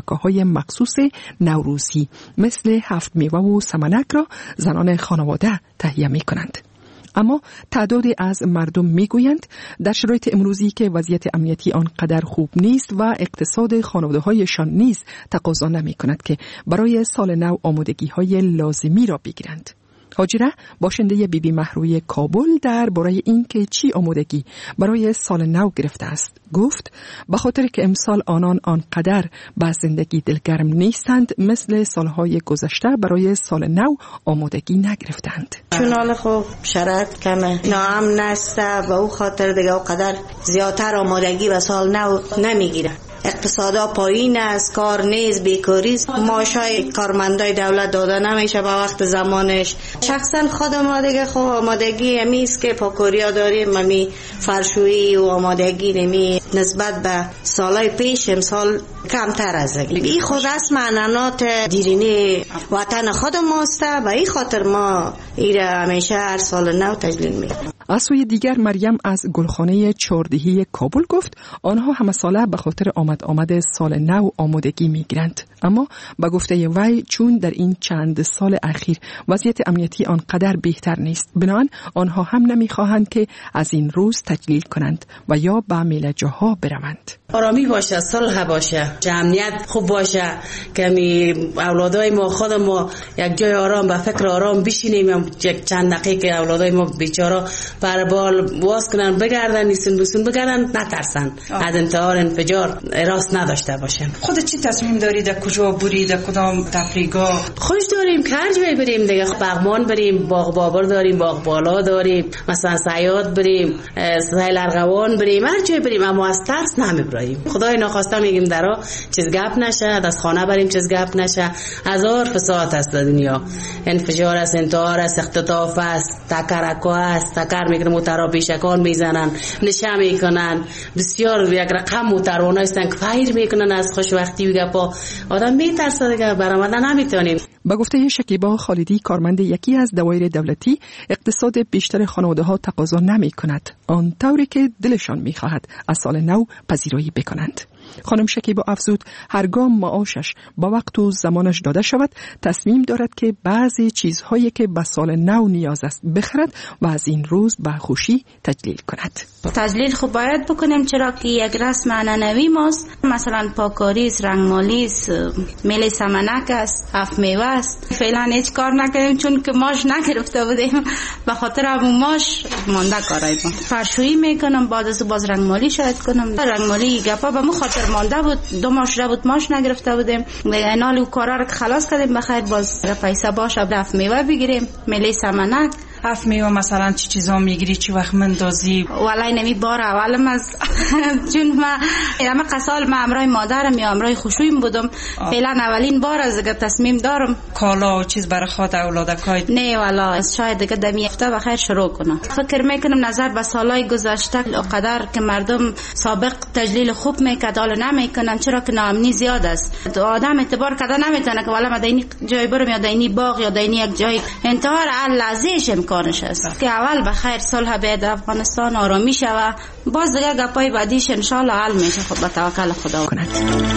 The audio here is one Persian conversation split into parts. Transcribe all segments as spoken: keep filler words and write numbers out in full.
پکاهای مخصوص نوروزی مثل هفت میوه و سمنک را زنان خانواده تهیه می کنند. اما تعدادی از مردم میگویند در شرایط امروزی که وضعیت امنیتی آنقدر خوب نیست و اقتصاد خانواده‌هایشان نیز تقاضا نمی‌کند که برای سال نو آمادگی‌های لازمی را بگیرند. هاجره باشنده بی بی مهروی کابل در برای این که چی آمادگی برای سال نو گرفته است گفت به خاطر که امسال آنان آنقدر به زندگی دلگرم نیستند مثل سالهای گذشته برای سال نو آمادگی نگرفتند. چون حال خوب شرایط کمه ناامن است و او خاطر دیگه او قدر زیادتر آمادگی به سال نو نمیگیره. اقتصادا پایین است، کار نیست، بیکاری است، معاشای کارمندای دولت داده نمیشه به وقت زمانش. شخصا خودم ما دیگه خب آمادگی امیست که پاکوریا داریم، ممی فرشویی و آمادگی نمی نسبت به سالای پیش امسال کمتر از این خود است معنانات دیرینی وطن خود ماست و این خاطر ما ایره همیشه هر سال نو تجلیل میکنیم. از سوی دیگر مریم از گلخانه چهاردهی کابل گفت آنها همه ساله به خاطر آمد آمد سال نو آمادگی میگیرند، اما به گفته وی چون در این چند سال اخیر وضعیت امنیتی آنقدر بهتر نیست، بنابراین آنها هم نمیخواهند که از این روز تجلیل کنند و یا به میله‌جاها بروند. آرامی باشه، صلح باشه، امنیت خوب باشه، که می اولادای ما خود ما یک جای آرام به فکر آرام بشینیم، یک چند دقیقه اولادای ما بیچاره بر بال واس کنن بگردن نیستن بسون بگردن نترسن از انتحار انفجار راست نداشته باشن. خودت چی تصمیم داری در کجا بری، در کدام تفریحگاه؟ خوش داریم که هر جای بریم دیگه، باغمان بریم، باغ بابر داریم، باغ بالا داریم، مثلا صیاد بریم، سیل ارغوان بریم، هر جای بریم، اما از ترس نمیبریم. خدای ناخواسته میگیم درا چیز گپ نشه، از خانه بریم چیز گپ نشه. هزار فساد است در دنیا، انفجار است، انتحار است، اختطاف است، تکرکو است، تکر میکنن موترها بیشکان میزنن، نشه میکنن، بسیار یک رقم موتروان هستن که فایر میکنن از خوشوقتی و گپا. آدم میترسه دیگه، برآمدن نمیتونیم. با گفته شکیبا خالدی کارمند یکی از دوایر دولتی، اقتصاد بیشتر خانواده ها تقاضا نمی کند آن طوری که دلشان می خواهد از سال نو پذیرایی بکنند. خانم شکیبا افزود هرگاه معاشش با وقت و زمانش داده شود تصمیم دارد که بعضی چیزهایی که به سال نو نیاز است بخرد و از این روز به خوشی تجلیل کند. تجلیل خب باید بکنیم، چرا که یک رسم عنعنوی ماست، مثلا پاکاری است، رنگمالی است، میله سمنک است، هفت میوه است. فعلا هیچ کار نکردیم چون که ماش نگرفته بودیم، به خاطر همون ماش مونده کارای ما. فرشویی میکنم، بعد از باز رنگمالی شاید کنم. رنگمالی گپا به مو خاطر مونده بود، دو ماه شده بود ماش نگرفته بودیم، دیگه اینال و کارا رو خلاص کردیم، بخیر باز پیسه باشه هفت میوه بگیریم، میله سمنک. هفت میوه مثلا چی چیزا میگیری، چی وقت مندازی؟ والله نمی بار اولم از چون ما همه قسال ما امرای مادرم یا امرای خوشویم بودم، فعلا اولین بار از دیگه تصمیم دارم کالا و چیز برای خاط اولادکای. نه والله شاید دیگه دمی هفته بخیر شروع کنم. فکر میکنم نظر به سالای گذشته قدر که مردم سابق تجلیل خوب میکرد حالا نمیکنن، چرا که ناامنی زیاد است. آدم اعتبار کرده نمیتونه که والا مدینی جای برم یا دینی باغ یا دینی یک جای، انتحار لحظهش امکانش است. که اول بخیر صلح بیاد افغانستان آرامی شوه، باز دیگه گپای بعدیش ان شاء الله حل میشه. خود به توکل خدا کند.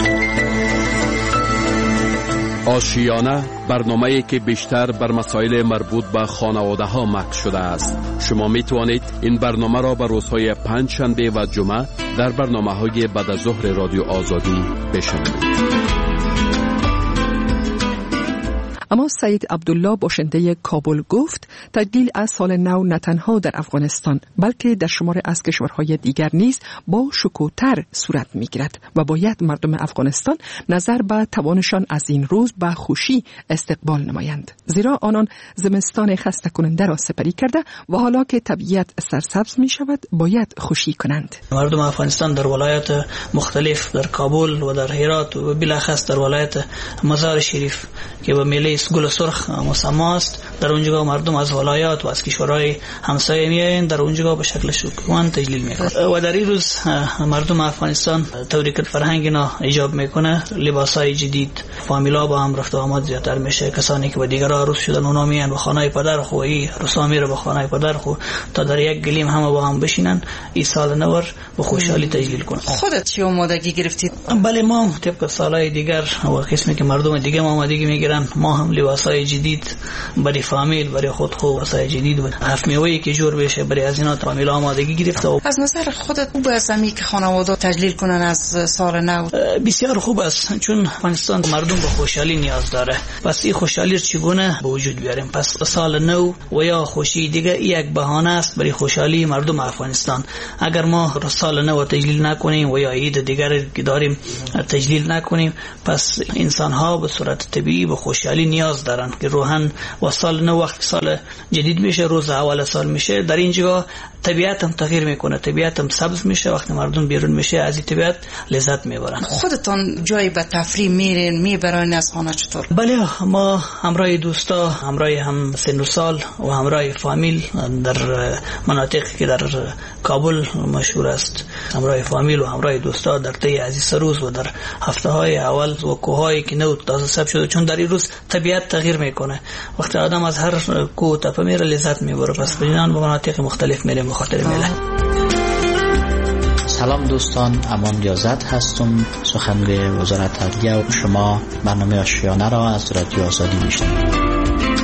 آشیانه برنامه‌ای که بیشتر بر مسائل مربوط به خانواده ها مکس شده است. شما می توانید این برنامه را به روزهای پنج شنبه و جمعه در برنامه‌های بعد از ظهر رادیو آزادی بشنوید. اما سید عبدالله باشنده کابل گفت تجلیل از سال نو نه تنها در افغانستان بلکه در شمار از کشورهای دیگر نیز با شکوه‌تر صورت می‌گیرد و باید مردم افغانستان نظر به توانشان از این روز با خوشی استقبال نمایند، زیرا آنان زمستان خسته کننده را سپری کرده و حالا که طبیعت سرسبز می شود باید خوشی کنند. مردم افغانستان در ولایات مختلف، در کابل و در هرات و بالاخص در ولایت مزار شریف که به میله گل سرخ مسما است، در اونجا مردم از ولایات و از کشورهای همسایه میایند، در اونجا به شکل شوکوان تجلیل میکنند. و در این روز مردم افغانستان طوری که فرهنگ اینا ایجاب میکنه، لباسای جدید، فامیلا با هم رفت و آمد زیادتر میشه. کسانی که با دیگر عروس شدن اونا میان به خانه پدر خو، ای عروسا میره به خانه پدر خو تا در یک گلیم همه با هم بشینن این سال نو به خوشحالی تجلیل کنن. خودت چی آمادگی گرفتید؟ بله ما طبق سالهای دیگر و قسمی که مردم دیگه ما آمادگی میگیرن، ما هم لباسای جدید برای فامیل، برای خود خو واسای جدید و هفت میوه‌ای که جور بشه برای از اینا فامیل آمادگی گرفته. و از نظر خودت خوب است امی که خانواده تجلیل کنن از سال نو؟ بسیار خوب است، چون افغانستان مردم به خوشحالی نیاز داره. پس این خوشحالی چگونه به وجود بیاریم؟ پس سال نو و یا خوشی دیگه یک بهانه است برای خوشحالی مردم افغانستان. اگر ما سال نو تجلیل نکنیم و یا عید دیگر که داریم تجلیل نکنیم، پس انسان ها به صورت طبیعی به خوشحالی نیاز دارن که روحاً و سال نو وقت سال جدید میشه، روز اول سال میشه، در اینجا طبیعت هم تغییر میکنه، طبیعت هم سبز میشه. وقتی مردم بیرون میشه از این طبیعت لذت میبرن. خودتون جایی به تفریح میرین میبرین از خانه چطور؟ بله ما همراه دوستا، همراه هم سن و سال و همراه فامیل در مناطقی که در کابل مشهور است، همراه فامیل و همراه دوستا در طی از این روز و در هفته های اول و کوهایی که نو تازه سبز شده، چون در این روز طبیعت تغییر میکنه. وقتی آدم از هر کوه تپه میره لذت میبره. پس بجنان به مناطق مختلف میریم به خاطر میله. سلام دوستان، امان ریاضت هستم، سخنگوی وزارت عدلیه و شما برنامه آشیانه را از رادیو آزادی میشنوید.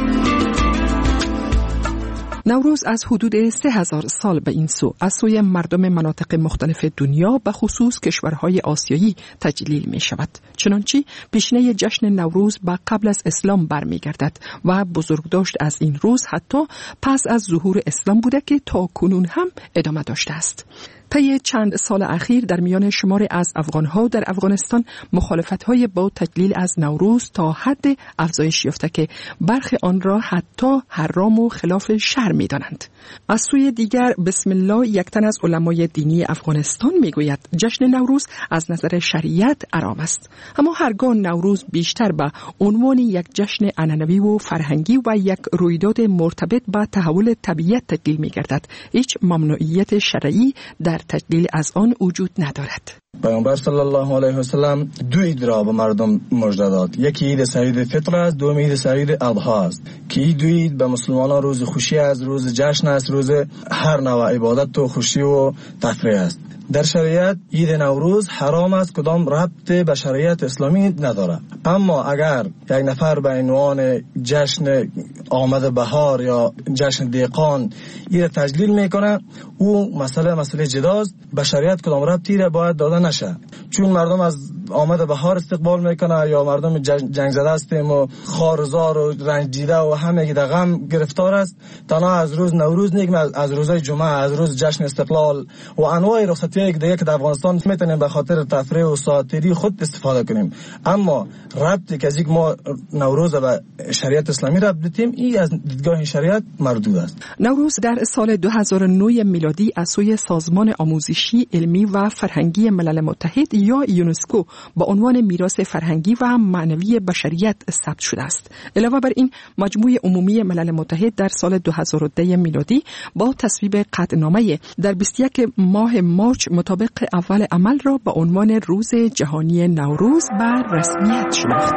نوروز از حدود سه هزار سال به این سو از سوی مردم مناطق مختلف دنیا به خصوص کشورهای آسیایی تجلیل می شود. چنانچه پیشینه جشن نوروز به قبل از اسلام برمیگردد و بزرگداشت از این روز حتی پس از ظهور اسلام بوده که تا کنون هم ادامه داشته است. طی چند سال اخیر در میان شمار از افغانها در افغانستان مخالفت‌های با تجلیل از نوروز تا حد افزایش یافته که برخی آن را حتی حرام و خلاف شرع می‌دانند. از سوی دیگر بسم الله یک تن از علمای دینی افغانستان میگوید جشن نوروز از نظر شریعت حرام است، اما هرگاه نوروز بیشتر به عنوان یک جشن عنعنوی و فرهنگی و یک رویداد مرتبط با تحول طبیعت تجلیل می‌گردد، هیچ ممنوعیت شرعی در تجلیل از آن وجود ندارد. پیامبر صلی الله علیه و سلم دو عید را به مردم مژده داد. یکی عید سعید فطر است، دوم عید سعید اضحی است که این دو عید به مسلمانان روز خوشی است، روز جشن است، روز هر نوع عبادت و خوشی و تفریح است. در شریعت عید نوروز حرام است، کدام ربط به شریعت اسلامی نداره. اما اگر یک نفر به عنوان جشن آمد بهار یا جشن دیقان این تجلیل میکنه، او مسئله مسئله جداست، به شریعت کدام ربطی را باید داده نشه. چون مردم از آمد بهار استقبال میکنه یا مردم جنگ زده هستیم و خارزار و رنج دیده و همه در غم گرفتار است، تنها از روز نوروز نیک، از روزهای جمعه، از روز جشن استقلال و انواع رخصتی یک دیگه که در افغانستان میتونیم به خاطر تفریح و ساعتری خود استفاده کنیم. اما ربطی که از یک ما نوروز به شریعت اسلامی ربط بدیم، این از دیدگاه شریعت مردود است. نوروز در سال دو هزار و نه میلادی از سوی سازمان آموزشی علمی و فرهنگی ملل متحد یا یونسکو با عنوان میراث فرهنگی و معنوی بشریت ثبت شده است. علاوه بر این، مجموعه عمومی ملل متحد در سال دو هزار و ده میلادی با تصویب قطعنامه در بیست و یک ماه مارچ مطابق اول عمل را با عنوان روز جهانی نوروز بر رسمیت شناخت.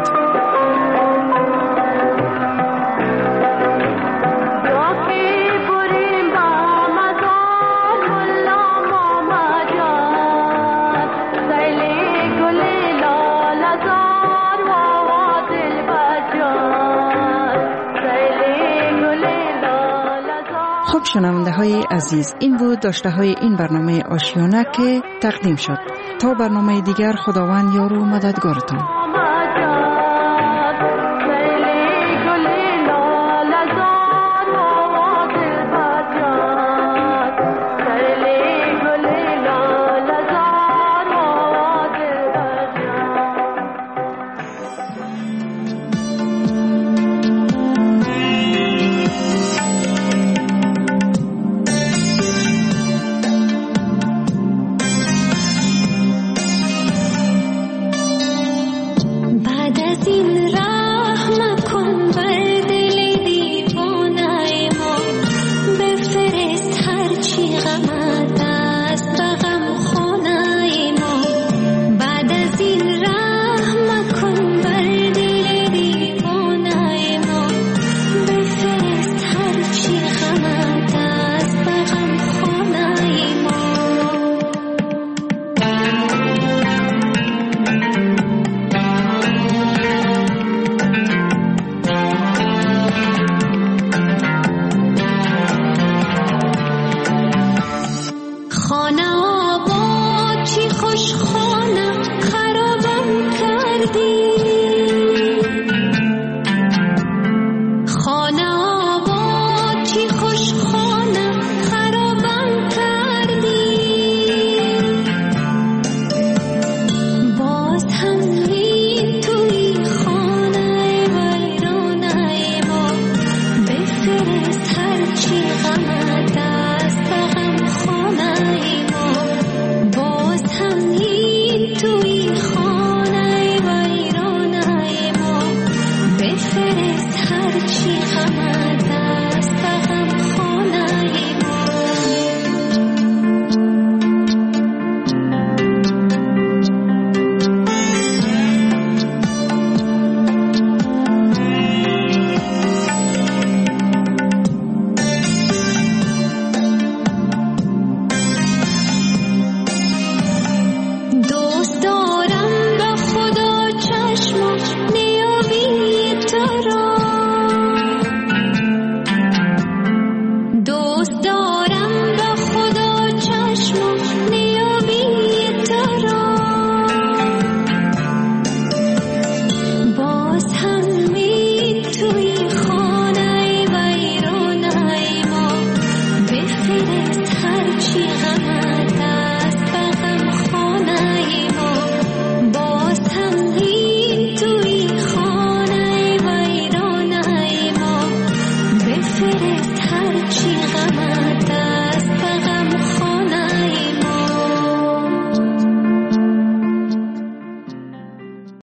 خب شنونده های عزیز، این بود داشته های این برنامه آشیانه که تقدیم شد. تا برنامه دیگر، خداوند یار و مددگارتان. دلگیر